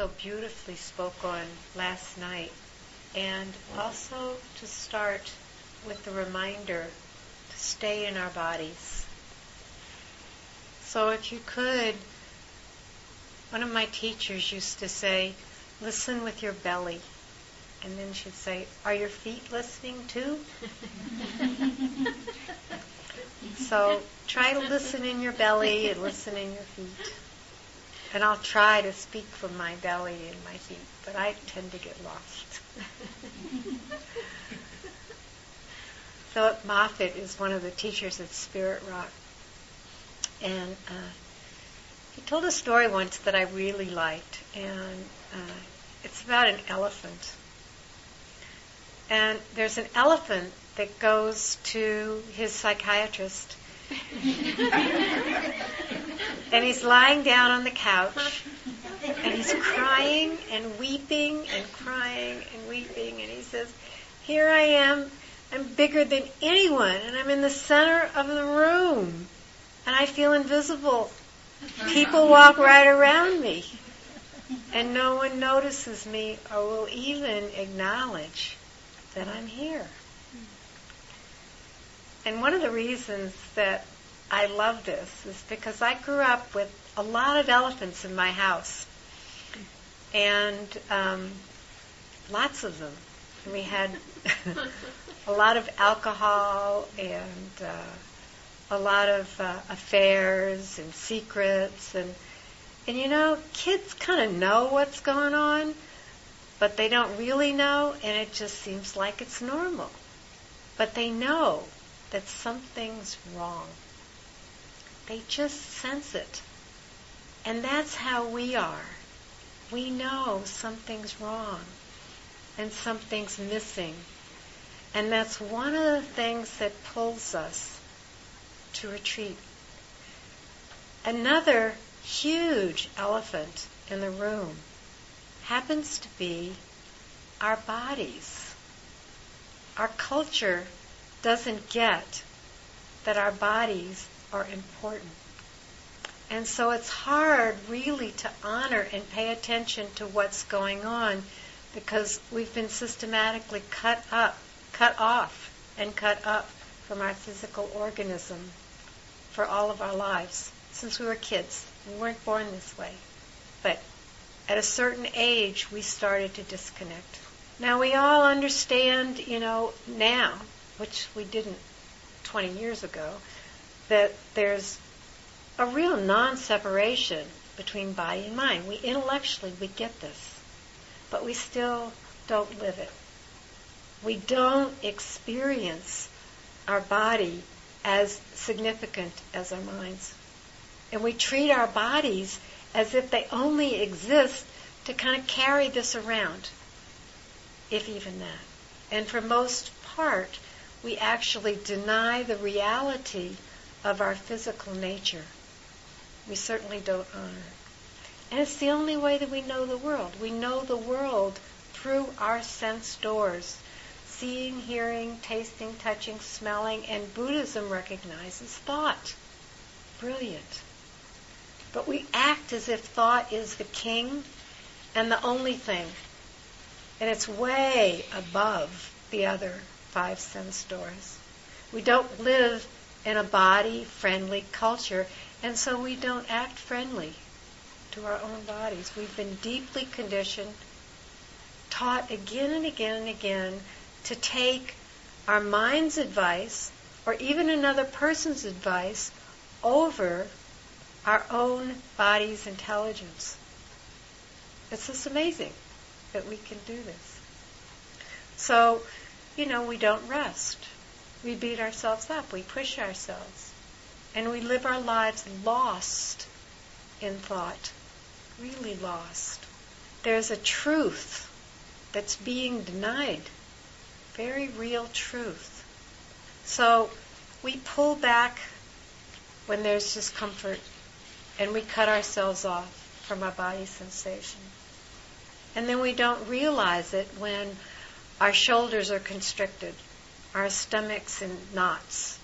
so beautifully spoke on last night. And also to start with the reminder to stay in our bodies. So if you could, one of my teachers used to say, listen with your belly. And then she'd say, are your feet listening too? So try to listen in your belly and listen in your feet. And I'll try to speak from my belly and my feet, but I tend to get lost. Philip Moffitt is one of the teachers at Spirit Rock. And he told a story once that I really liked. And it's about an elephant. And there's an elephant that goes to his psychiatrist. And he's lying down on the couch. And he's crying and weeping and crying and weeping. And he says, here I am. I'm bigger than anyone. And I'm in the center of the room. And I feel invisible. People walk right around me. And no one notices me or will even acknowledge that I'm here. And one of the reasons that I love this is because I grew up with a lot of elephants in my house. And lots of them. And we had a lot of alcohol and a lot of affairs and secrets. And you know, kids kind of know what's going on, but they don't really know, and it just seems like it's normal. But they know that something's wrong. They just sense it. And that's how we are. We know something's wrong and something's missing. And that's one of the things that pulls us to retreat. Another huge elephant in the room happens to be our bodies. Our culture doesn't get that our bodies are important. And so it's hard really to honor and pay attention to what's going on because we've been systematically cut off and cut up from our physical organism for all of our lives since we were kids. We weren't born this way. But at a certain age, we started to disconnect. Now, we all understand, now, which we didn't 20 years ago, that there's a real non-separation between body and mind. Intellectually, we get this, but we still don't live it. We don't experience our body as significant as our minds. And we treat our bodies as if they only exist to kind of carry this around, if even that. And for most part, we actually deny the reality of our physical nature. We certainly don't honor it. And it's the only way that we know the world. We know the world through our sense doors. Seeing, hearing, tasting, touching, smelling, and Buddhism recognizes thought. Brilliant. But we act as if thought is the king and the only thing. And it's way above the other 5 sense doors. We don't live in a body-friendly culture, and so we don't act friendly to our own bodies. We've been deeply conditioned, taught again and again and again to take our mind's advice or even another person's advice over our own body's intelligence. It's just amazing that we can do this. So, we don't rest. We beat ourselves up. We push ourselves. And we live our lives lost in thought. Really lost. There's a truth that's being denied. Very real truth. So we pull back when there's discomfort and we cut ourselves off from our body sensation. And then we don't realize it when our shoulders are constricted, our stomach's in knots,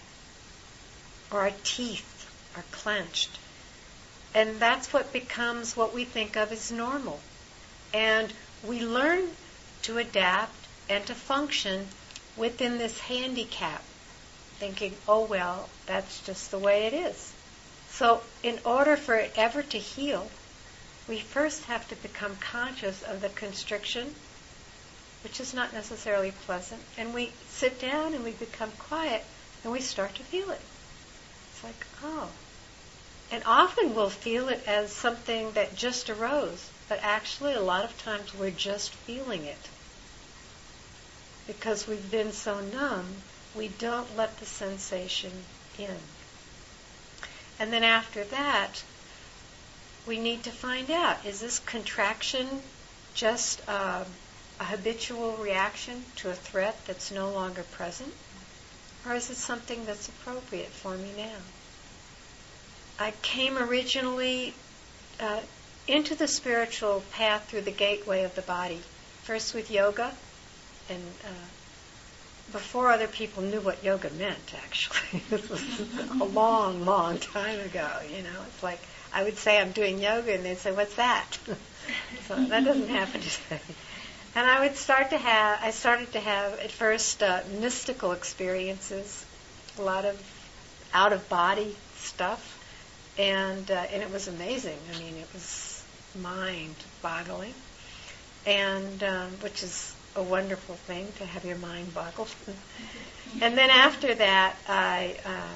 or our teeth are clenched. And that's what becomes what we think of as normal. And we learn to adapt and to function within this handicap, thinking, oh well, that's just the way it is. So in order for it ever to heal, we first have to become conscious of the constriction, which is not necessarily pleasant, and we sit down and we become quiet and we start to feel it. It's like, oh. And often we'll feel it as something that just arose, but actually a lot of times we're just feeling it. Because we've been so numb, we don't let the sensation in. And then after that, we need to find out, is this contraction just a habitual reaction to a threat that's no longer present? Or is it something that's appropriate for me now? I came originally into the spiritual path through the gateway of the body, first with yoga, and before other people knew what yoga meant, actually. This was a long, long time ago, It's like I would say I'm doing yoga, and they'd say, what's that? So that doesn't happen today. And I started to have at first mystical experiences, a lot of out-of-body stuff, and it was amazing. I mean, it was mind-boggling, and which is a wonderful thing to have your mind boggled. And then after that, I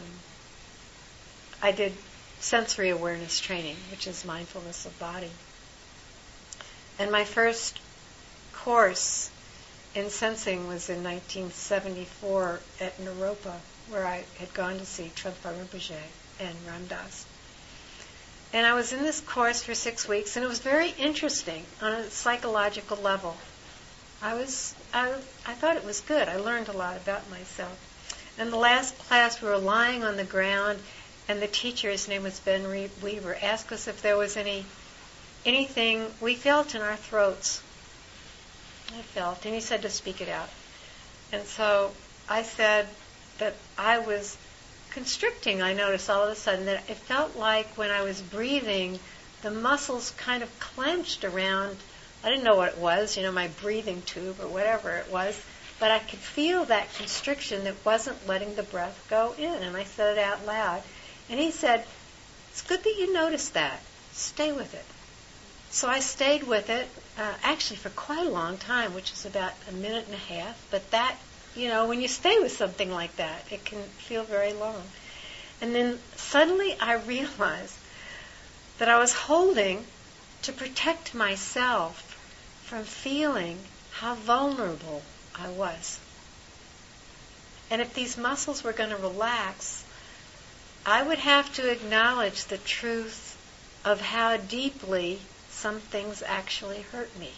did sensory awareness training, which is mindfulness of body. And my first course in sensing was in 1974 at Naropa, where I had gone to see Trungpa Rinpoche and Ram Dass. And I was in this course for 6 weeks, and it was very interesting on a psychological level. I thought it was good. I learned a lot about myself. In the last class, we were lying on the ground, and the teacher, his name was Ben Weaver, asked us if there was anything we felt in our throats. I felt, and he said to speak it out. And so I said that I was constricting. I noticed all of a sudden that it felt like when I was breathing, the muscles kind of clenched around. I didn't know what it was, my breathing tube or whatever it was, but I could feel that constriction that wasn't letting the breath go in, and I said it out loud. And he said, it's good that you noticed that. Stay with it. So I stayed with it, actually for quite a long time, which is about a minute and a half, but that, when you stay with something like that, it can feel very long. And then suddenly I realized that I was holding to protect myself from feeling how vulnerable I was. And if these muscles were going to relax, I would have to acknowledge the truth of how deeply some things actually hurt me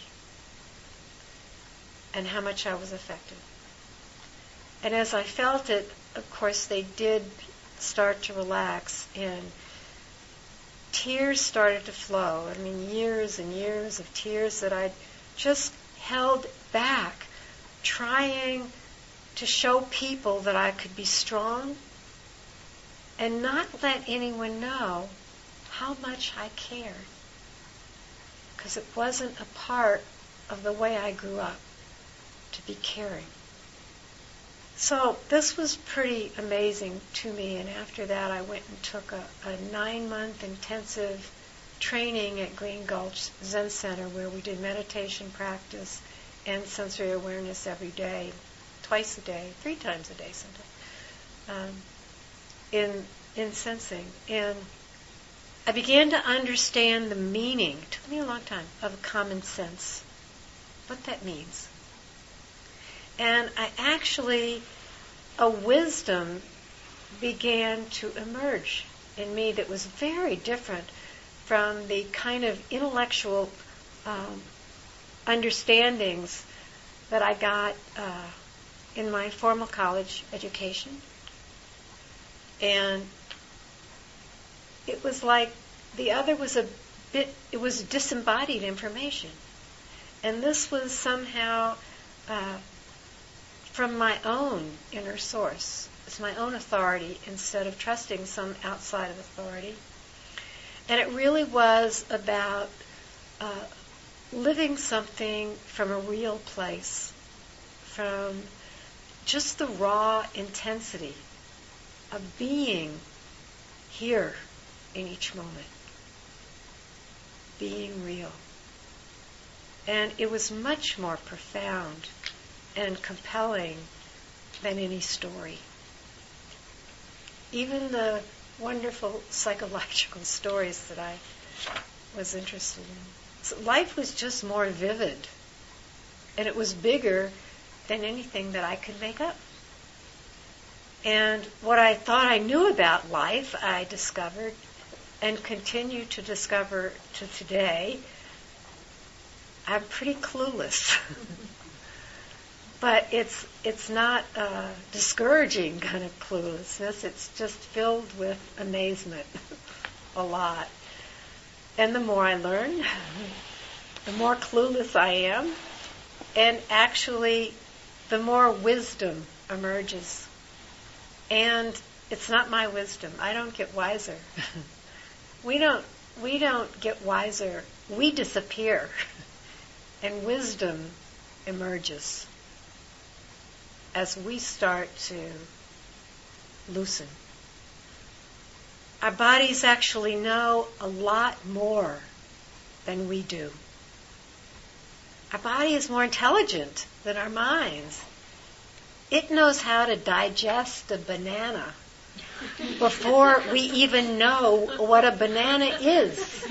and how much I was affected. And as I felt it, of course, they did start to relax, and tears started to flow. I mean, years and years of tears that I'd just held back, trying to show people that I could be strong and not let anyone know how much I cared, because it wasn't a part of the way I grew up to be caring. So this was pretty amazing to me, and after that I went and took a 9-month intensive training at Green Gulch Zen Center, where we did meditation practice and sensory awareness every day, twice a day, 3 times a day sometimes, in sensing. And I began to understand the meaning, it took me a long time, of common sense, what that means. And a wisdom began to emerge in me that was very different from the kind of intellectual understandings that I got in my formal college education. And it was like the other was it was disembodied information. And this was somehow from my own inner source. It's my own authority instead of trusting some outside of authority. And it really was about living something from a real place, from just the raw intensity of being here in each moment, being real. And it was much more profound and compelling than any story. Even the wonderful psychological stories that I was interested in. So life was just more vivid, and it was bigger than anything that I could make up. And what I thought I knew about life, I discovered and continue to discover to today. I'm pretty clueless. But it's not a discouraging kind of cluelessness. It's just filled with amazement a lot. And the more I learn, the more clueless I am. And actually, the more wisdom emerges. And it's not my wisdom. I don't get wiser. We don't get wiser. We disappear. And wisdom emerges as we start to loosen. Our bodies actually know a lot more than we do. Our body is more intelligent than our minds. It knows how to digest a banana before we even know what a banana is.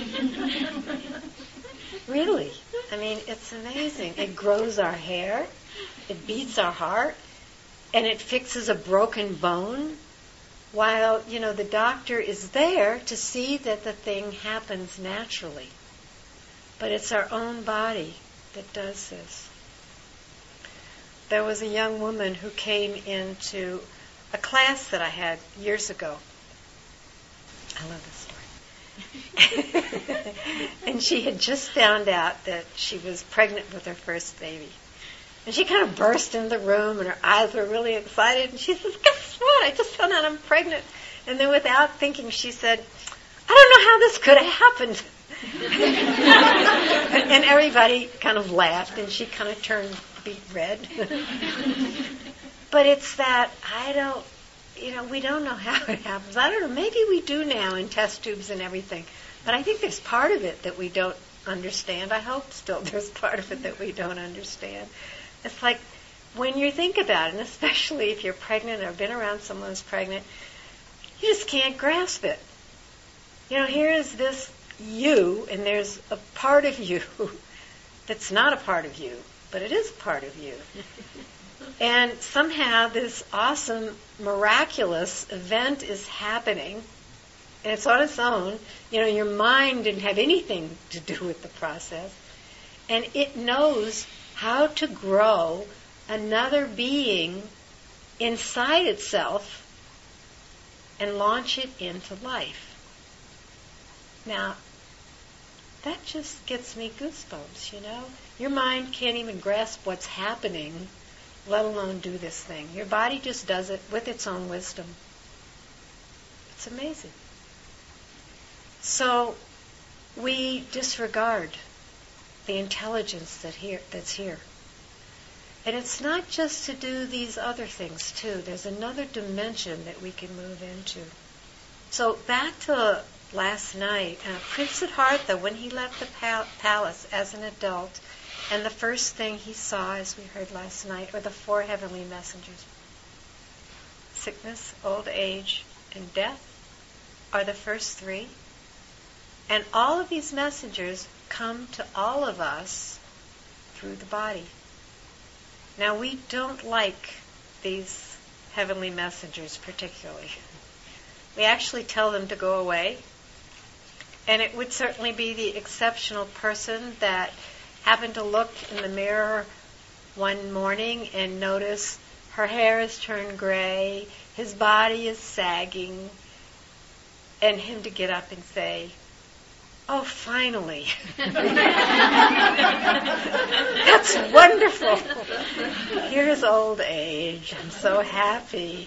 Really. I mean, it's amazing. It grows our hair, it beats our heart, and it fixes a broken bone while, the doctor is there to see that the thing happens naturally. But it's our own body that does this. There was a young woman who came into a class that I had years ago. I love this story. And she had just found out that she was pregnant with her first baby. And she kind of burst into the room, and her eyes were really excited. And she says, "Guess what? I just found out I'm pregnant." And then without thinking, she said, "I don't know how this could have happened." And everybody kind of laughed, and she kind of turned beet red. But it's that we don't know how it happens. I don't know, maybe we do now in test tubes and everything. But I think there's part of it that we don't understand. I hope still there's part of it that we don't understand. It's like when you think about it, and especially if you're pregnant or been around someone who's pregnant, you just can't grasp it. Here is this you, and there's a part of you that's not a part of you, but it is a part of you. And somehow this awesome, miraculous event is happening, and it's on its own. Your mind didn't have anything to do with the process. And it knows how to grow another being inside itself and launch it into life. Now, that just gets me goosebumps, Your mind can't even grasp what's happening, let alone do this thing. Your body just does it with its own wisdom. It's amazing. So we disregard the intelligence that's here. And it's not just to do these other things too. There's another dimension that we can move into. So back to last night, Prince Siddhartha, when he left the palace as an adult, and the first thing he saw, as we heard last night, were the 4 heavenly messengers. Sickness, old age, and death are the first 3. And all of these messengers come to all of us through the body. Now, we don't like these heavenly messengers particularly. We actually tell them to go away. And it would certainly be the exceptional person that happened to look in the mirror one morning and notice her hair has turned gray, his body is sagging, and him to get up and say, "Oh, finally." That's wonderful. Here's old age. I'm so happy.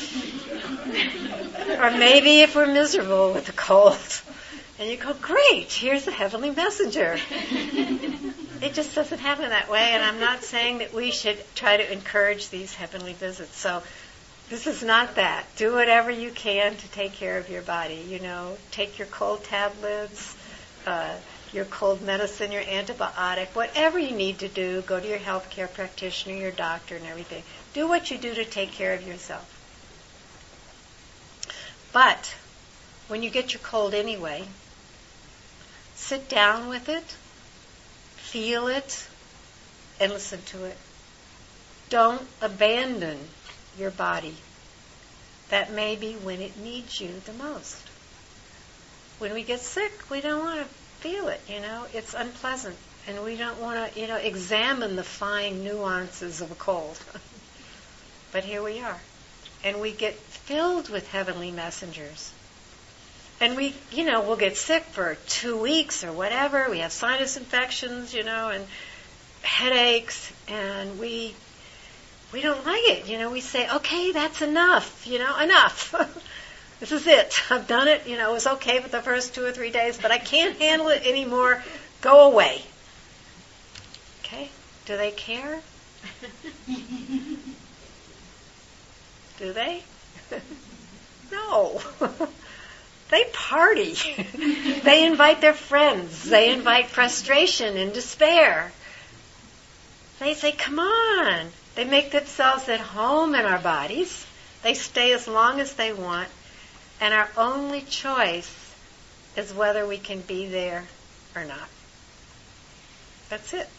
Or maybe if we're miserable with a cold, and you go, "Great, here's a heavenly messenger." It just doesn't happen that way, and I'm not saying that we should try to encourage these heavenly visits. So this is not that. Do whatever you can to take care of your body. Take your cold tablets, your cold medicine, your antibiotic, whatever you need to do. Go to your healthcare practitioner, your doctor, and everything. Do what you do to take care of yourself. But when you get your cold anyway, sit down with it, feel it, and listen to it. Don't abandon your body. That may be when it needs you the most. When we get sick, we don't want to feel it, It's unpleasant. And we don't want to, examine the fine nuances of a cold. But here we are. And we get filled with heavenly messengers. And we'll get sick for 2 weeks or whatever. We have sinus infections, and headaches, and we don't like it. We say, okay, that's enough, enough. This is it. I've done it. It was okay for the first 2 or 3 days, but I can't handle it anymore. Go away. Okay? Do they care? Do they? No. They party. They invite their friends. They invite frustration and despair. They say, come on. They make themselves at home in our bodies. They stay as long as they want. And our only choice is whether we can be there or not. That's it.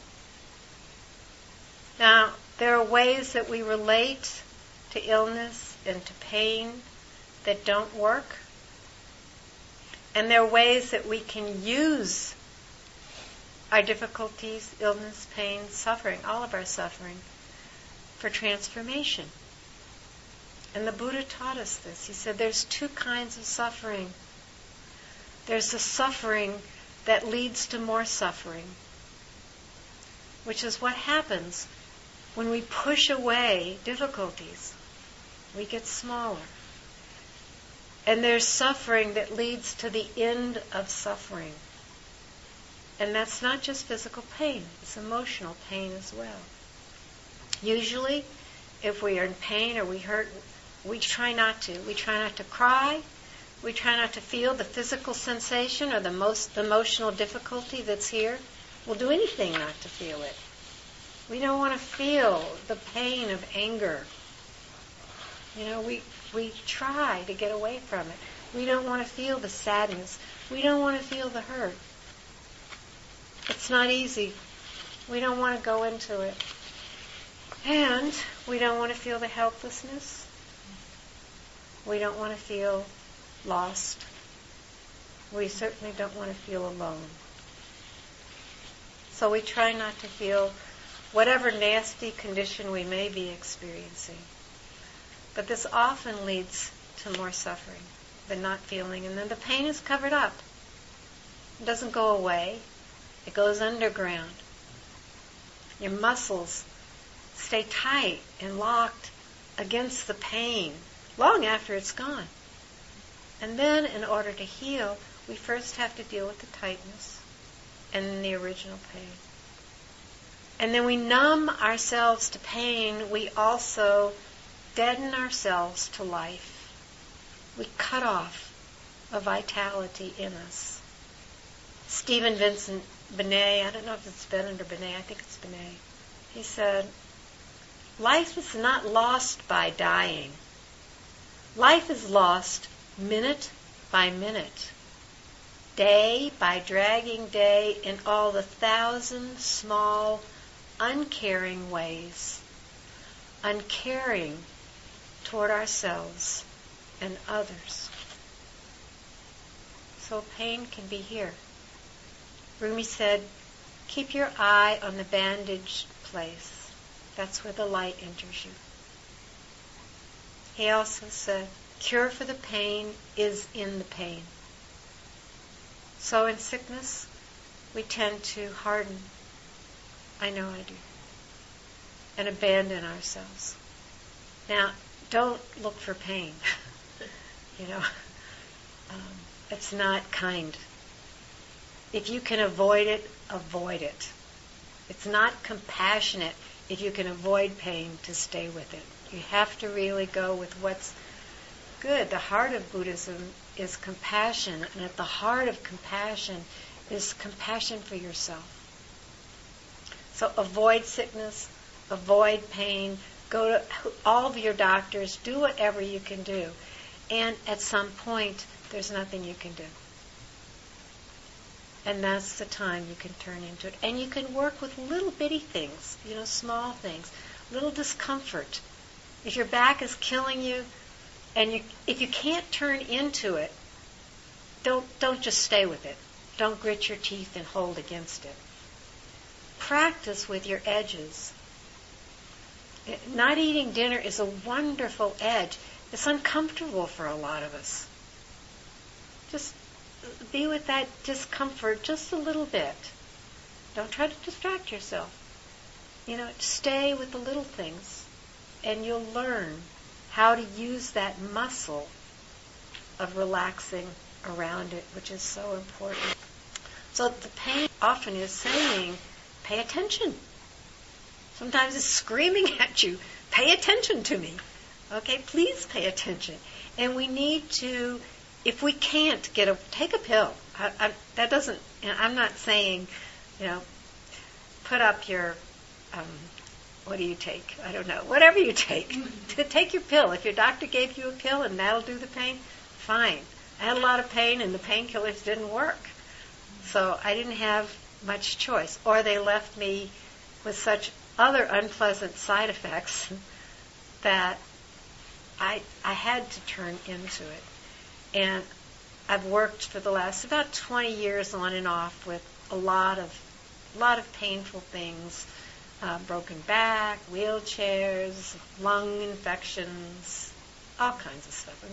Now, there are ways that we relate to illness and to pain that don't work. And there are ways that we can use our difficulties, illness, pain, suffering, all of our suffering, for transformation. And the Buddha taught us this. He said there's 2 kinds of suffering. There's the suffering that leads to more suffering, which is what happens when we push away difficulties. We get smaller. And there's suffering that leads to the end of suffering. And that's not just physical pain, it's emotional pain as well. Usually, if we are in pain or we hurt, we try not to. We try not to cry. We try not to feel the physical sensation or the most emotional difficulty that's here. We'll do anything not to feel it. We don't want to feel the pain of anger. We try to get away from it. We don't want to feel the sadness. We don't want to feel the hurt. It's not easy. We don't want to go into it. And we don't want to feel the helplessness. We don't want to feel lost. We certainly don't want to feel alone. So we try not to feel whatever nasty condition we may be experiencing. But this often leads to more suffering, the not feeling. And then the pain is covered up. It doesn't go away. It goes underground. Your muscles stay tight and locked against the pain long after it's gone. And then, in order to heal, we first have to deal with the tightness and the original pain. And then we numb ourselves to pain. We also deaden ourselves to life. We cut off a vitality in us. Stephen Vincent Benet, I don't know if it's Bennett or Benet, I think it's Benet, he said, life is not lost by dying. Life is lost minute by minute, day by dragging day, in all the 1,000 small, uncaring ways. Uncaring toward ourselves and others. So pain can be here. Rumi said, keep your eye on the bandaged place. That's where the light enters you. He also said, cure for the pain is in the pain. So in sickness, we tend to harden. I know I do. And abandon ourselves. Now, don't look for pain. It's not kind. If you can avoid it, avoid it. It's not compassionate if you can avoid pain to stay with it. You have to really go with what's good. The heart of Buddhism is compassion, and at the heart of compassion is compassion for yourself. So avoid sickness, avoid pain, go to all of your doctors, do whatever you can do. And at some point, there's nothing you can do. And that's the time you can turn into it. And you can work with little bitty things, small things, little discomfort. If your back is killing you, and if you can't turn into it, don't just stay with it. Don't grit your teeth and hold against it. Practice with your edges. Not eating dinner is a wonderful edge. It's uncomfortable for a lot of us. Just be with that discomfort just a little bit. Don't try to distract yourself. Stay with the little things, and you'll learn how to use that muscle of relaxing around it, which is so important. So the pain often is saying, pay attention. Sometimes it's screaming at you, pay attention to me. Okay, please pay attention. And we need to, if we can't take a pill. That doesn't, I'm not saying, put up your, what do you take? I don't know. Whatever you take. Take your pill. If your doctor gave you a pill and that'll do the pain, fine. I had a lot of pain and the painkillers didn't work. So I didn't have much choice. Or they left me with such other unpleasant side effects that I had to turn into it. And I've worked for the last about 20 years on and off with a lot of painful things, broken back, wheelchairs, lung infections, all kinds of stuff.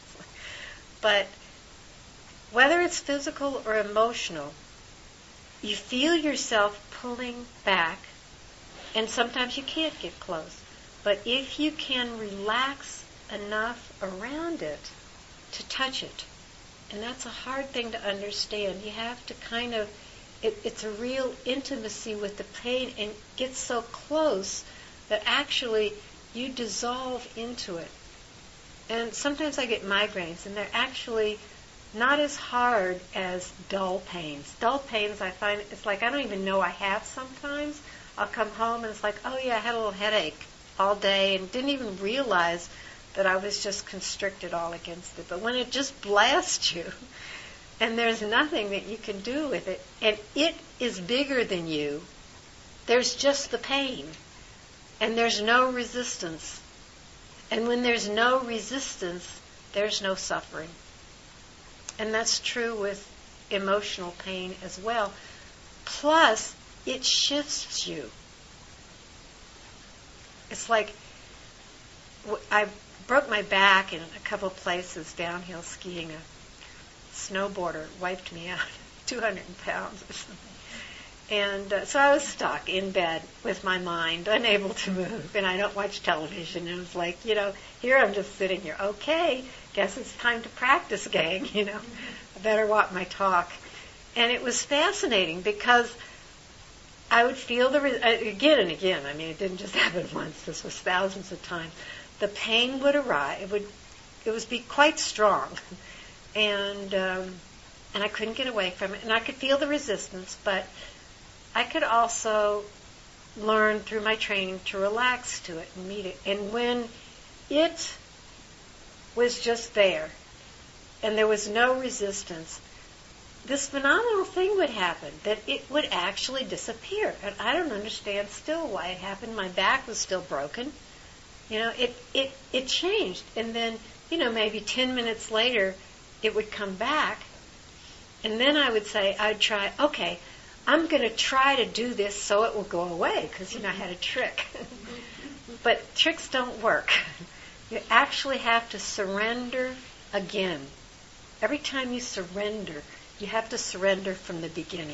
But whether it's physical or emotional, you feel yourself pulling back, and sometimes you can't get close. But if you can relax enough around it to touch it, and that's a hard thing to understand. You have to kind of, it's a real intimacy with the pain, and get so close that actually you dissolve into it. And sometimes I get migraines, and they're actually not as hard as dull pains. Dull pains, I find, it's like I don't even know I have sometimes. I'll come home and it's like, oh yeah, I had a little headache all day and didn't even realize that I was just constricted all against it. But when it just blasts you, and there's nothing that you can do with it, and it is bigger than you, there's just the pain, and there's no resistance. And when there's no resistance, there's no suffering. And that's true with emotional pain as well. Plus, it shifts you. It's like, I broke my back in a couple places downhill skiing. A snowboarder wiped me out, 200 pounds or something. And so I was stuck in bed with my mind, unable to move, and I don't watch television. And it was like, here I'm just sitting here. Okay, guess it's time to practice, gang, I better walk my talk. And it was fascinating because I would feel again and again. It didn't just happen once. This was thousands of times. The pain would arrive. It would be quite strong, and I couldn't get away from it. And I could feel the resistance, but I could also learn through my training to relax to it and meet it. And when it was just there, and there was no resistance, this phenomenal thing would happen, that it would actually disappear. And I don't understand still why it happened. My back was still broken. It changed. And then, maybe 10 minutes later, it would come back. And then I would say, I'd try, okay, I'm going to try to do this so it will go away, because, I had a trick. But tricks don't work. You actually have to surrender again. Every time you surrender, you have to surrender from the beginning.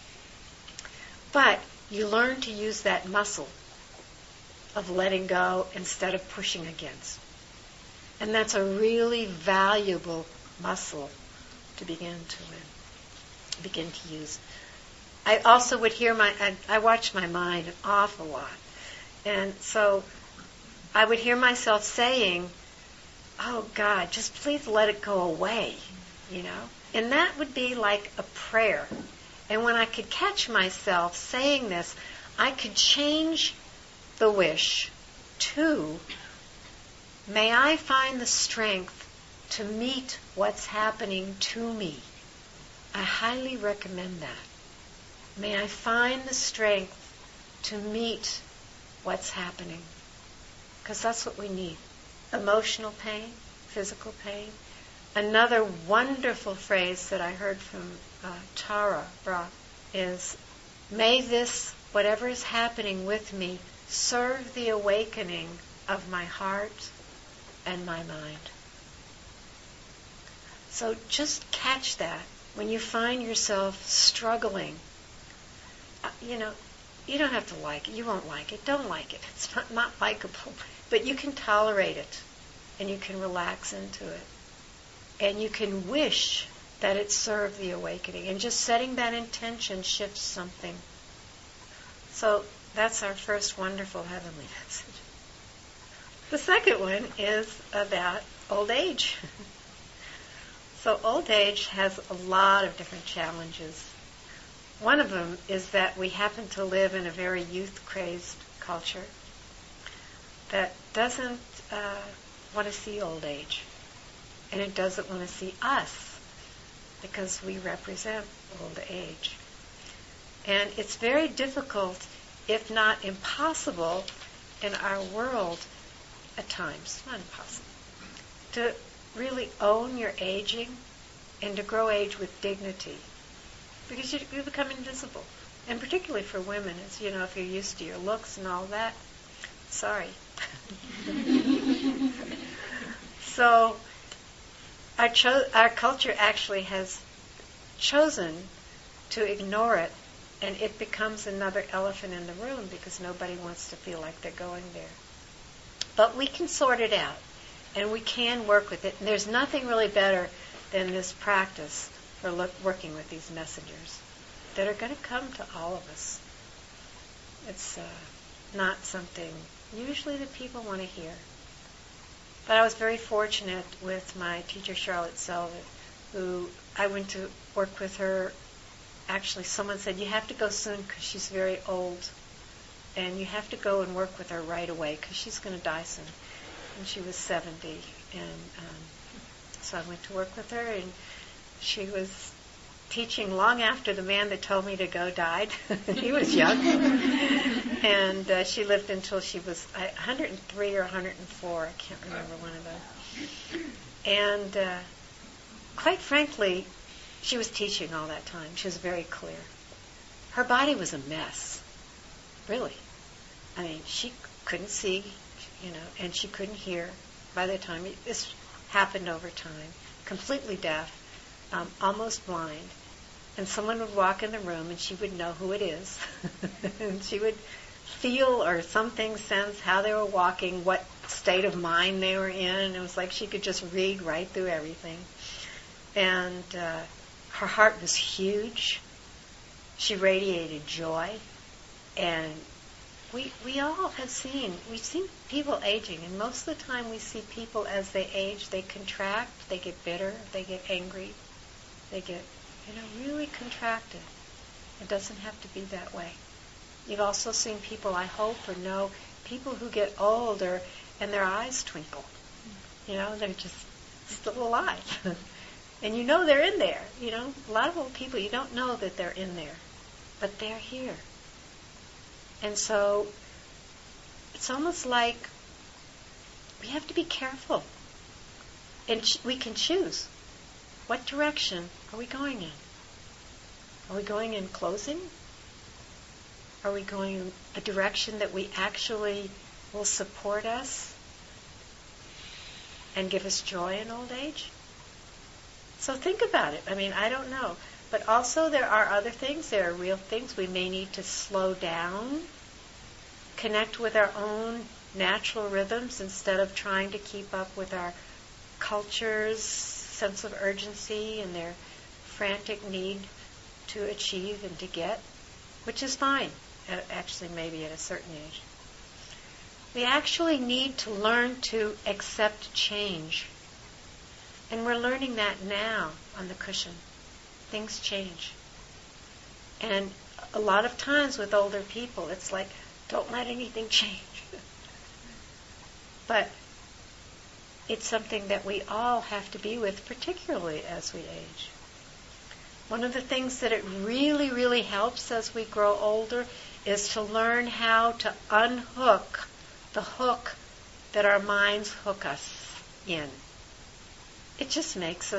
But you learn to use that muscle of letting go instead of pushing against. And that's a really valuable muscle to begin to use. I also would hear I watch my mind an awful lot. And so I would hear myself saying, oh God, just please let it go away, you know? And that would be like a prayer. And when I could catch myself saying this, I could change the wish to, may I find the strength to meet what's happening to me. I highly recommend that. May I find the strength to meet what's happening. Because that's what we need. Emotional pain, physical pain. Another wonderful phrase that I heard from Tara Brach is, may this, whatever is happening with me, serve the awakening of my heart and my mind. So just catch that when you find yourself struggling. You don't have to like it. You won't like it. Don't like it. It's not likable. But you can tolerate it, and you can relax into it. And you can wish that it served the awakening. And just setting that intention shifts something. So that's our first wonderful heavenly message. The second one is about old age. So old age has a lot of different challenges. One of them is that we happen to live in a very youth-crazed culture that doesn't want to see old age. And it doesn't want to see us because we represent old age. And it's very difficult, if not impossible, in our world at times, not impossible, to really own your aging and to grow age with dignity. Because you become invisible. And particularly for women, as you know, if you're used to your looks and all that, sorry. So our culture actually has chosen to ignore it, and it becomes another elephant in the room because nobody wants to feel like they're going there. But we can sort it out, and we can work with it. And there's nothing really better than this practice for working with these messengers that are going to come to all of us. It's not something usually that people want to hear. But I was very fortunate with my teacher, Charlotte Selvig, who I went to work with her. Actually, someone said, you have to go soon because she's very old. And you have to go and work with her right away because she's going to die soon. And she was 70. And so I went to work with her, and she was teaching long after the man that told me to go died. He was young. And she lived until she was 103 or 104. I can't remember one of those. And quite frankly, she was teaching all that time. She was very clear. Her body was a mess. Really. I mean, she couldn't see, and she couldn't hear by the time. This happened over time. Completely deaf. Almost blind, and someone would walk in the room and she would know who it is, and she would feel or something sense how they were walking, what state of mind they were in, and it was like she could just read right through everything. And her heart was huge. She radiated joy, and we all have we've seen people aging, and most of the time we see people as they age, they contract, they get bitter, they get angry. They get, really contracted. It doesn't have to be that way. You've also seen people, I hope or know, people who get older and their eyes twinkle. They're just still alive. And they're in there. A lot of old people, you don't know that they're in there. But they're here. And so it's almost like we have to be careful. And we can choose. What direction are we going in? Are we going in closing? Are we going in a direction that we actually will support us and give us joy in old age? So think about it. I mean, I don't know. But also there are other things. There are real things. We may need to slow down, connect with our own natural rhythms instead of trying to keep up with our culture's sense of urgency and their frantic need to achieve and to get. which is fine, actually maybe at a certain age. We actually need to learn to accept change. And we're learning that now on the cushion. Things change. And a lot of times with older people, it's like, don't let anything change. But it's something that we all have to be with, particularly as we age. One of the things that it really, really helps as we grow older is to learn how to unhook the hook that our minds hook us in. It just makes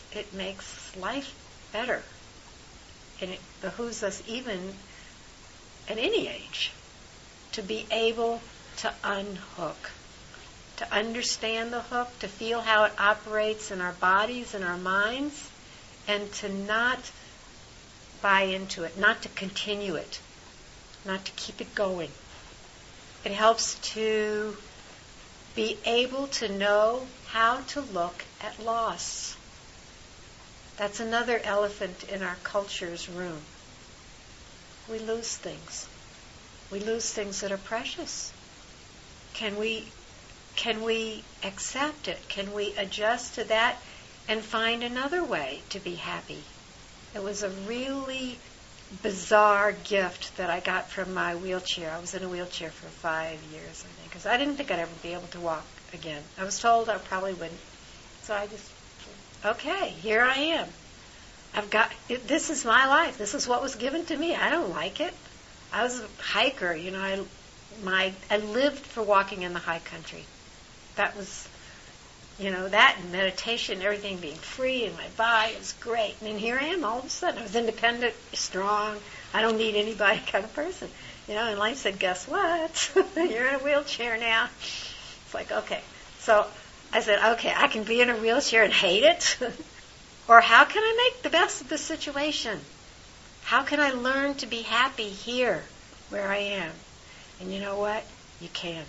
life better. And it behooves us even at any age to be able to unhook, to understand the hook, to feel how it operates in our bodies and our minds, and to not buy into it, not to continue it, not to keep it going. It helps to be able to know how to look at loss. That's another elephant in our culture's room. We lose things. We lose things that are precious. Can we accept it? Can we adjust to that and find another way to be happy? It was a really bizarre gift that I got from my wheelchair. I was in a wheelchair for 5 years, I think, because I didn't think I'd ever be able to walk again. I was told I probably wouldn't. So I just, okay, here I am. This is my life. This is what was given to me. I don't like it. I was a hiker, I lived for walking in the high country. That was, that and meditation, everything being free in my body, it was great. And then here I am all of a sudden. I was independent, strong, I don't need anybody kind of person. And life said, guess what? You're in a wheelchair now. It's like, okay. So I said, okay, I can be in a wheelchair and hate it. Or how can I make the best of the situation? How can I learn to be happy here where I am? And you know what? You can.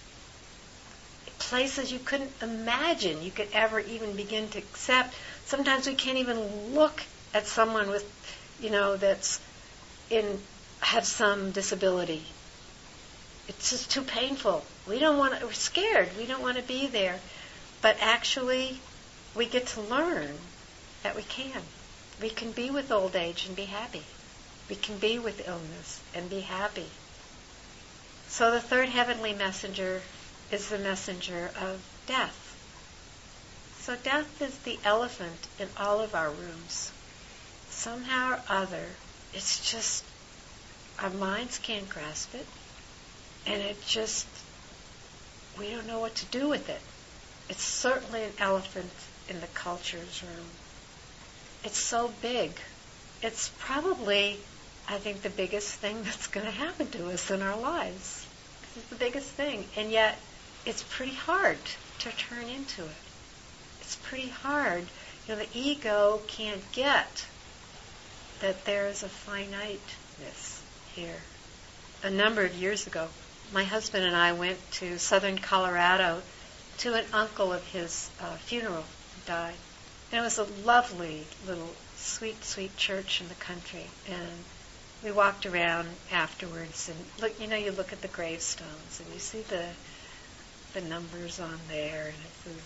Places you couldn't imagine you could ever even begin to accept. Sometimes we can't even look at someone with, that's has some disability. It's just too painful. We're scared. We don't want to be there. But actually, we get to learn that we can. We can be with old age and be happy. We can be with illness and be happy. So the third heavenly messenger is the messenger of death. So death is the elephant in all of our rooms. Somehow or other, it's just, our minds can't grasp it, and we don't know what to do with it. It's certainly an elephant in the culture's room. It's so big. It's probably, I think, the biggest thing that's going to happen to us in our lives. This is the biggest thing. And yet, it's pretty hard to turn into it. It's pretty hard. The ego can't get that there's a finiteness here. A number of years ago, my husband and I went to southern Colorado to an uncle of his funeral who died. And it was a lovely little sweet, sweet church in the country. And we walked around afterwards and you look at the gravestones and you see the numbers on there, and it says,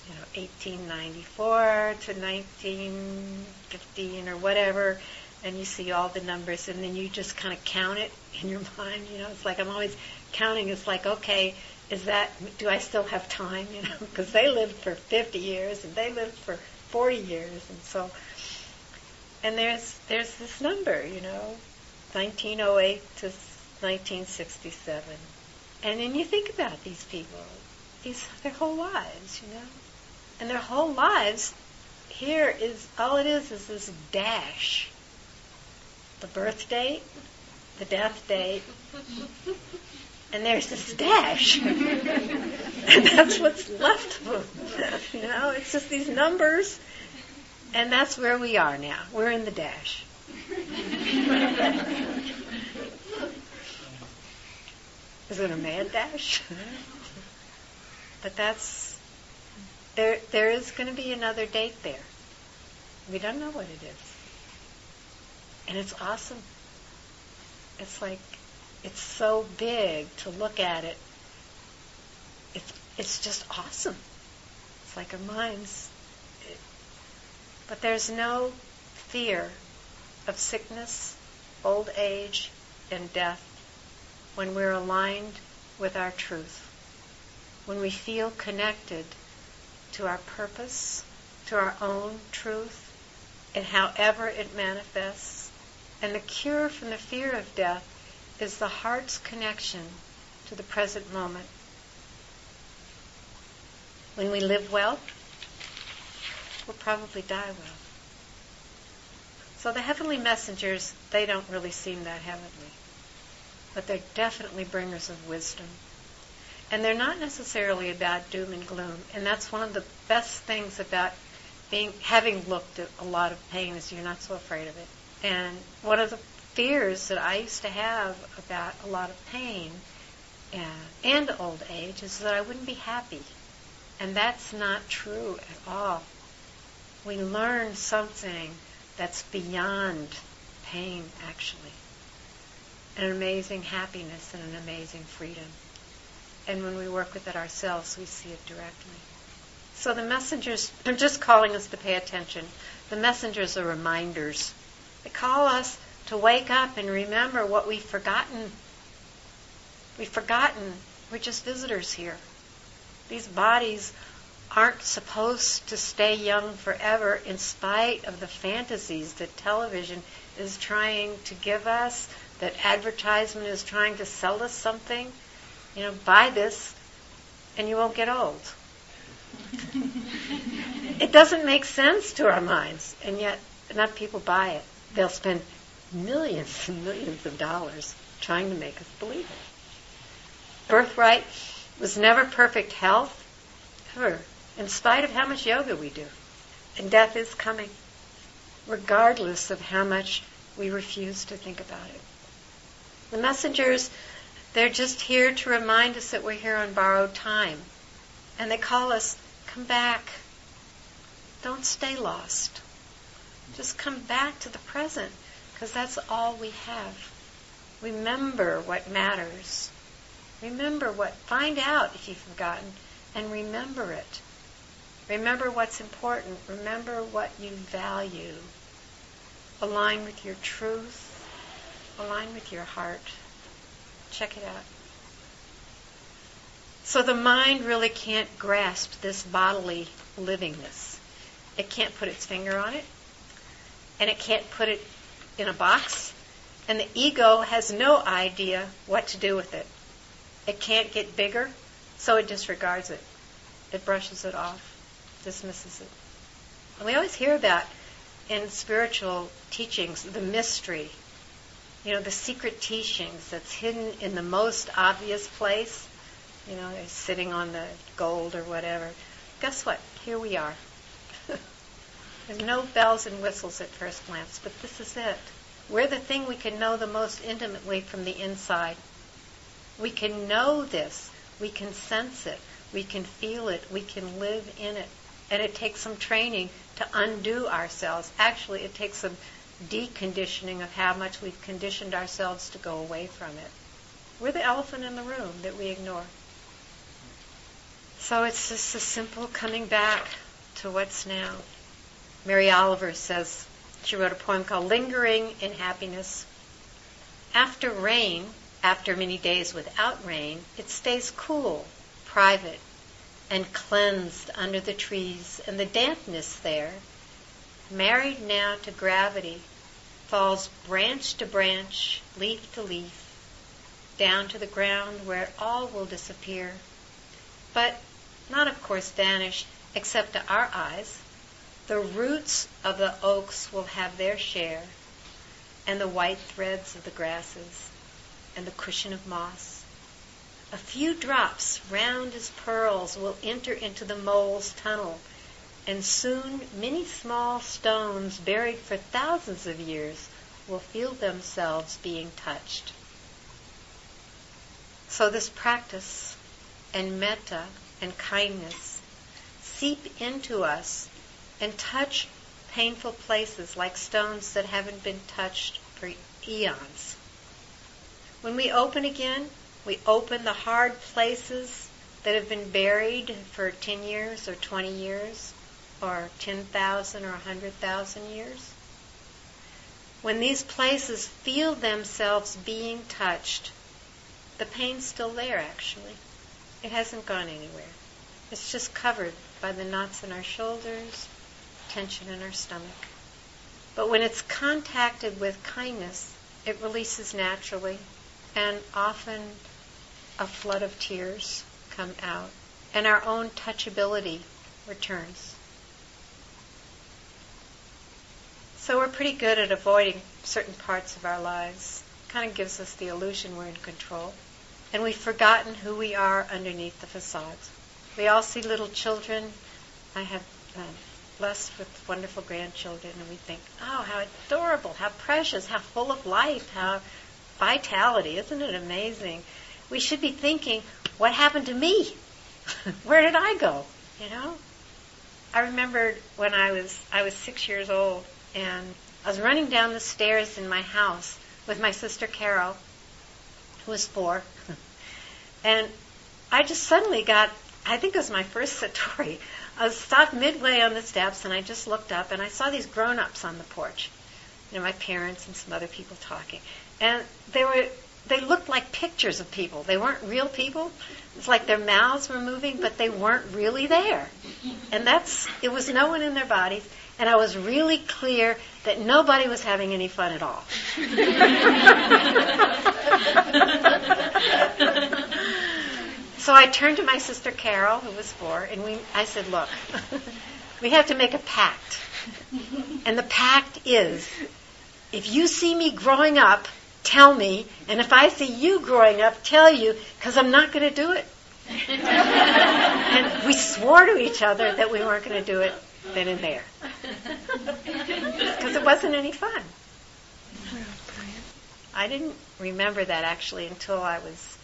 1894 to 1915 or whatever, and you see all the numbers, and then you just kind of count it in your mind. It's like I'm always counting. It's like, okay, do I still have time? Because they lived for 50 years and they lived for 40 years, and there's this number, 1908 to 1967. And then you think about these people, their whole lives, and their whole lives, here is, all it is this dash. The birth date, the death date, and there's this dash. And that's what's left of them. It's just these numbers, and that's where we are now. We're in the dash. Is it a mad dash? But there is going to be another date there. We don't know what it is. And it's awesome. It's like, it's so big to look at it. It's just awesome. It's like our minds. But there's no fear of sickness, old age, and death when we're aligned with our truth. When we feel connected to our purpose, to our own truth, and however it manifests. And the cure from the fear of death is the heart's connection to the present moment. When we live well, we'll probably die well. So the heavenly messengers, they don't really seem that heavenly. But they're definitely bringers of wisdom. And they're not necessarily about doom and gloom. And that's one of the best things about having looked at a lot of pain is you're not so afraid of it. And one of the fears that I used to have about a lot of pain and old age is that I wouldn't be happy. And that's not true at all. We learn something that's beyond pain, actually. An amazing happiness and an amazing freedom. And when we work with it ourselves, we see it directly. So the messengers are just calling us to pay attention. The messengers are reminders. They call us to wake up and remember what we've forgotten. We've forgotten. We're just visitors here. These bodies aren't supposed to stay young forever in spite of the fantasies that television is trying to give us, that advertisement is trying to sell us something. Buy this and you won't get old. It doesn't make sense to our minds, and yet enough people buy it. They'll spend millions and millions of dollars trying to make us believe it. Birthright was never perfect health, ever, in spite of how much yoga we do. And death is coming, regardless of how much we refuse to think about it. The messengers, they're just here to remind us that we're here on borrowed time. And they call us, come back. Don't stay lost. Just come back to the present, because that's all we have. Remember what matters. Find out if you've forgotten, and remember it. Remember what's important. Remember what you value. Align with your truth. Align with your heart. Check it out. So the mind really can't grasp this bodily livingness. It can't put its finger on it, and it can't put it in a box, and the ego has no idea what to do with it. It can't get bigger, so it disregards it. It brushes it off, dismisses it. And we always hear about in spiritual teachings the mystery, the secret teachings that's hidden in the most obvious place. They're sitting on the gold or whatever. Guess what? Here we are. There's no bells and whistles at first glance, but this is it. We're the thing we can know the most intimately from the inside. We can know this. We can sense it. We can feel it. We can live in it. And it takes some training to undo ourselves. Actually, it takes some deconditioning of how much we've conditioned ourselves to go away from it. We're the elephant in the room that we ignore. So it's just a simple coming back to what's now. Mary Oliver says, she wrote a poem called Lingering in Happiness. After rain, after many days without rain, it stays cool, private, and cleansed under the trees, and the dampness there, married now to gravity, falls branch to branch, leaf to leaf, down to the ground where all will disappear, but not, of course, vanish, except to our eyes. The roots of the oaks will have their share, and the white threads of the grasses, and the cushion of moss. A few drops, round as pearls, will enter into the mole's tunnel, and soon many small stones buried for thousands of years will feel themselves being touched. So this practice and metta and kindness seep into us and touch painful places like stones that haven't been touched for eons. When we open again, we open the hard places that have been buried for 10 years or 20 years or 10,000 or 100,000 years. When these places feel themselves being touched, the pain's still there, actually. It hasn't gone anywhere. It's just covered by the knots in our shoulders, tension in our stomach. But when it's contacted with kindness, it releases naturally, and often a flood of tears come out, and our own touchability returns. So we're pretty good at avoiding certain parts of our lives. Kind of gives us the illusion we're in control. And we've forgotten who we are underneath the facades. We all see little children. I have blessed with wonderful grandchildren, and we think, oh, how adorable, how precious, how full of life, how vitality. Isn't it amazing? We should be thinking, what happened to me? Where did I go? You know? I remembered when I was 6 years old, and I was running down the stairs in my house with my sister Carol, who was 4, and I just suddenly got, I think it was my first satori. I was stopped midway on the steps, and I just looked up, and I saw these grown-ups on the porch. You know, my parents and some other people talking. And they looked like pictures of people. They weren't real people. It's like their mouths were moving, but they weren't really there. And it was no one in their bodies, and I was really clear that nobody was having any fun at all. So I turned to my sister Carol, who was 4, and I said, look, we have to make a pact. And the pact is, if you see me growing up, tell me, and if I see you growing up, tell you, because I'm not going to do it. And we swore to each other that we weren't going to do it then and there. Because it wasn't any fun. I didn't remember that actually until I was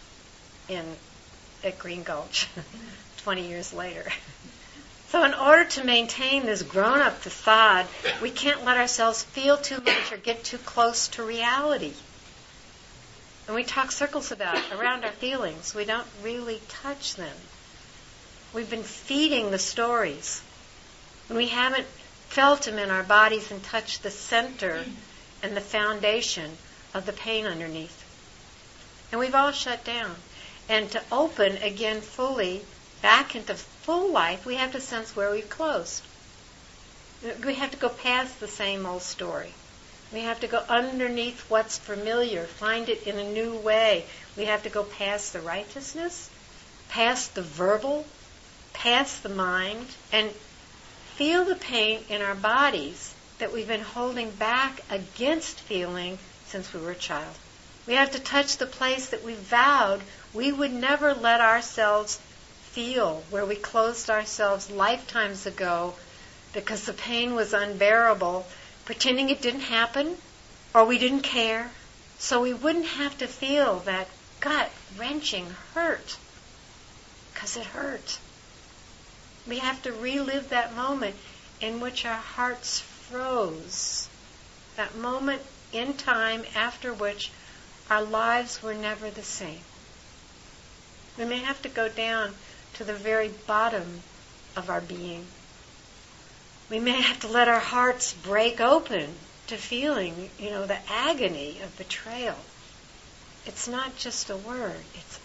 at Green Gulch 20 years later. So in order to maintain this grown-up facade, we can't let ourselves feel too much or get too close to reality. And we talk circles around our feelings. We don't really touch them. We've been feeding the stories. And we haven't felt them in our bodies and touched the center and the foundation of the pain underneath. And we've all shut down. And to open again fully, back into full life, we have to sense where we've closed. We have to go past the same old story. We have to go underneath what's familiar, find it in a new way. We have to go past the righteousness, past the verbal, past the mind, and feel the pain in our bodies that we've been holding back against feeling since we were a child. We have to touch the place that we vowed we would never let ourselves feel, where we closed ourselves lifetimes ago because the pain was unbearable, pretending it didn't happen or we didn't care, so we wouldn't have to feel that gut-wrenching hurt, because it hurt. We have to relive that moment in which our hearts froze, that moment in time after which our lives were never the same. We may have to go down to the very bottom of our being. We may have to let our hearts break open to feeling, the agony of betrayal. It's not just a word, it's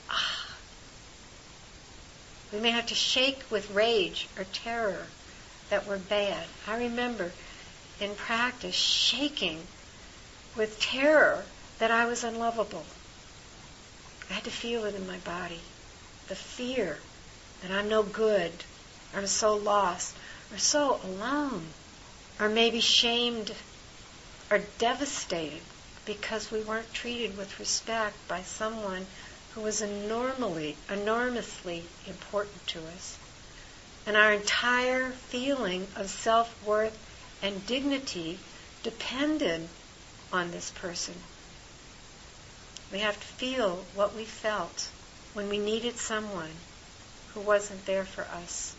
We may have to shake with rage or terror that were bad. I remember in practice shaking with terror that I was unlovable. I had to feel it in my body. The fear that I'm no good, or I'm so lost, or so alone, or maybe shamed or devastated because we weren't treated with respect by someone who was enormously important to us. And our entire feeling of self-worth and dignity depended on this person. We have to feel what we felt when we needed someone who wasn't there for us.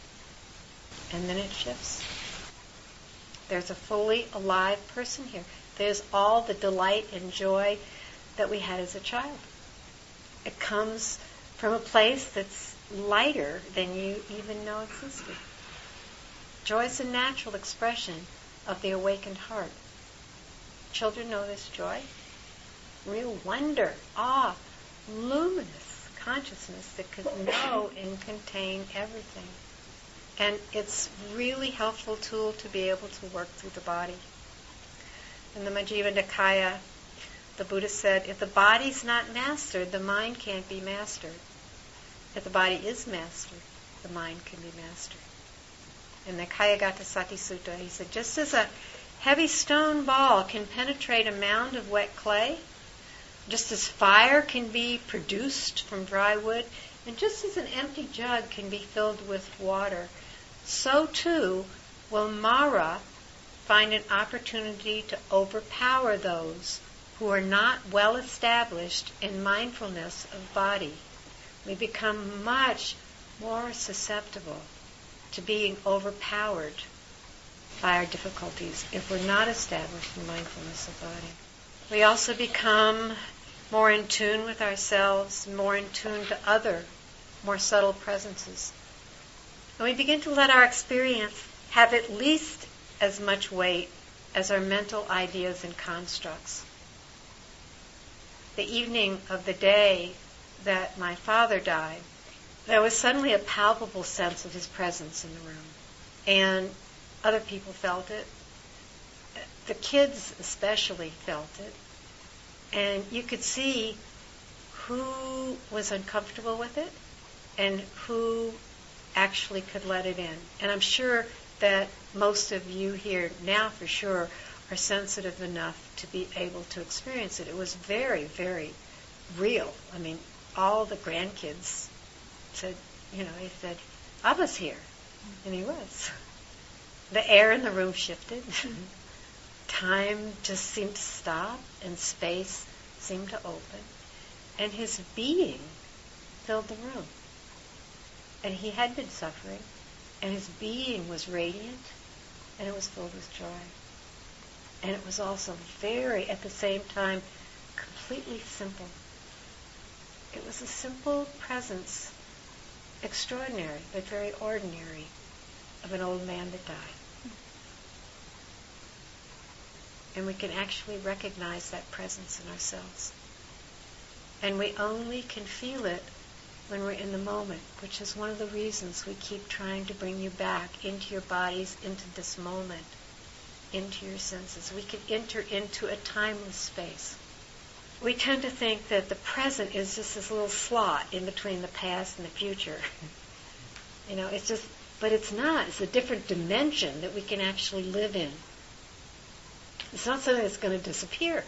And then it shifts. There's a fully alive person here. There's all the delight and joy that we had as a child. It comes from a place that's lighter than you even know existed. Joy is a natural expression of the awakened heart. Children know this joy. Real wonder, awe, luminous consciousness that could know and contain everything. And it's really helpful tool to be able to work through the body. In the Majjhima Nikaya, the Buddha said, if the body's not mastered, the mind can't be mastered. If the body is mastered, the mind can be mastered. In the Kayagata Sati Sutta, he said, just as a heavy stone ball can penetrate a mound of wet clay, just as fire can be produced from dry wood, and just as an empty jug can be filled with water, so too will Mara find an opportunity to overpower those who are not well established in mindfulness of body. We become much more susceptible to being overpowered by our difficulties if we're not established in mindfulness of body. We also become more in tune with ourselves, more in tune to other, more subtle presences. And we begin to let our experience have at least as much weight as our mental ideas and constructs. The evening of the day that my father died, there was suddenly a palpable sense of his presence in the room. And other people felt it. The kids especially felt it. And you could see who was uncomfortable with it and who actually could let it in. And I'm sure that most of you here now for sure are sensitive enough to be able to experience it. It was very, very real. I mean, all the grandkids said, he said, Abba's here. And he was. The air in the room shifted. Time just seemed to stop and space seemed to open. And his being filled the room. And he had been suffering. And his being was radiant. And it was filled with joy. And it was also very, at the same time, completely simple. It was a simple presence, extraordinary, but very ordinary, of an old man that died. And we can actually recognize that presence in ourselves. And we only can feel it when we're in the moment, which is one of the reasons we keep trying to bring you back into your bodies, into this moment, into your senses. We can enter into a timeless space. We tend to think that the present is just this little slot in between the past and the future. It's just, but it's not. It's a different dimension that we can actually live in. It's not something that's going to disappear.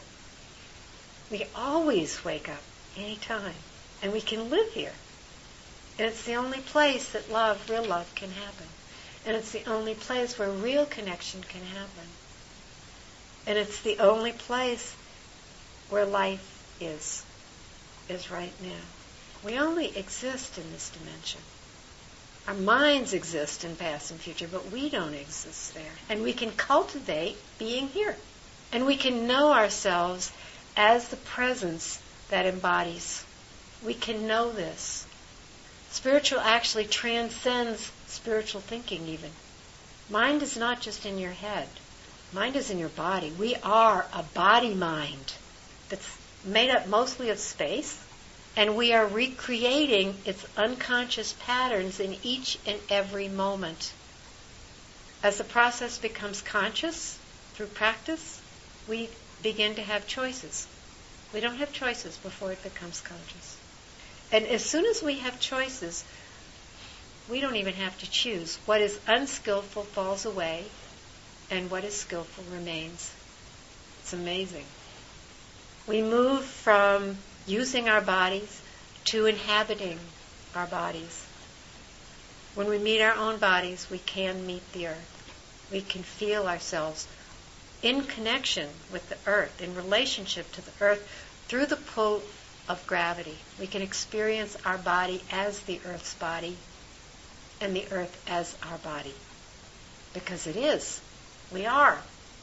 We always wake up any time, and we can live here. And it's the only place that love, real love, can happen. And it's the only place where real connection can happen. And it's the only place where life is right now. We only exist in this dimension. Our minds exist in past and future, but we don't exist there. And we can cultivate being here. And we can know ourselves as the presence that embodies. We can know this. Spiritual actually transcends spiritual thinking even. Mind is not just in your head. Mind is in your body. We are a body mind that's made up mostly of space, and we are recreating its unconscious patterns in each and every moment. As the process becomes conscious through practice, we begin to have choices. We don't have choices before it becomes conscious. And as soon as we have choices, we don't even have to choose. What is unskillful falls away, and what is skillful remains. It's amazing. We move from using our bodies to inhabiting our bodies. When we meet our own bodies, we can meet the earth. We can feel ourselves in connection with the earth, in relationship to the earth, through the pull of gravity. We can experience our body as the earth's body and the earth as our body. Because it is. We are.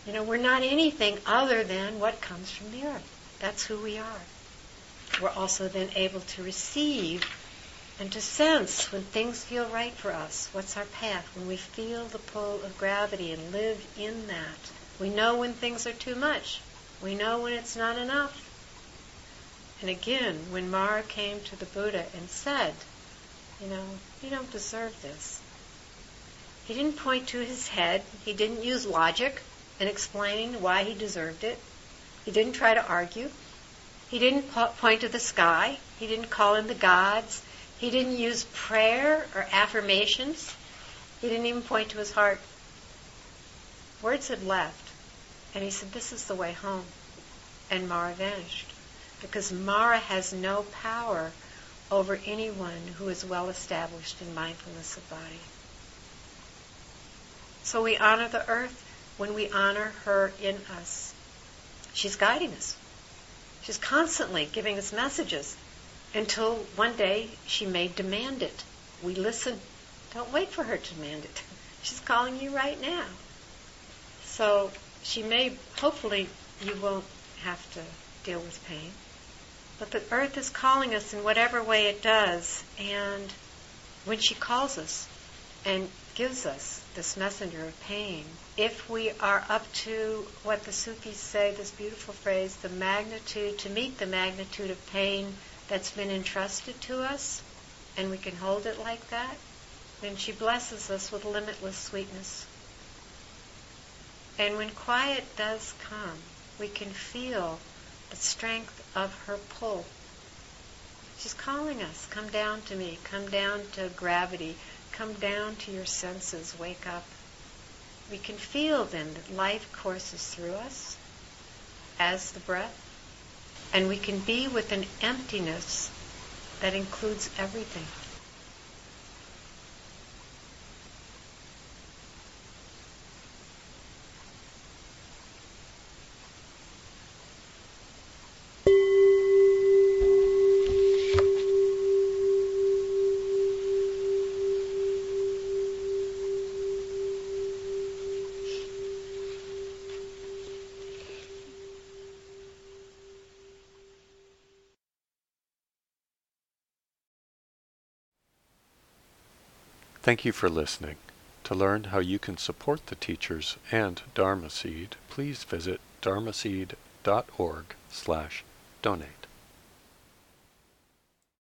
We're not anything other than what comes from the earth. That's who we are. We're also then able to receive and to sense when things feel right for us. What's our path? When we feel the pull of gravity and live in that. We know when things are too much. We know when it's not enough. And again, when Mara came to the Buddha and said, you don't deserve this. He didn't point to his head. He didn't use logic in explaining why he deserved it. He didn't try to argue. He didn't point to the sky. He didn't call in the gods. He didn't use prayer or affirmations. He didn't even point to his heart. Words had left. And he said, this is the way home. And Mara vanished. Because Mara has no power over anyone who is well established in mindfulness of body. So we honor the earth when we honor her in us. She's guiding us. She's constantly giving us messages until one day she may demand it. We listen. Don't wait for her to demand it. She's calling you right now. So she may, hopefully you won't have to deal with pain. But the earth is calling us in whatever way it does. And when she calls us and gives us this messenger of pain, if we are up to what the Sufis say, this beautiful phrase, to meet the magnitude of pain that's been entrusted to us, and we can hold it like that, then she blesses us with limitless sweetness. And when quiet does come, we can feel the strength of her pull. She's calling us, come down to me, come down to gravity, come down to your senses, wake up. We can feel then that life courses through us as the breath, and we can be with an emptiness that includes everything. Thank you for listening. To learn how you can support the teachers and Dharma Seed, please visit dharmaseed.org/donate.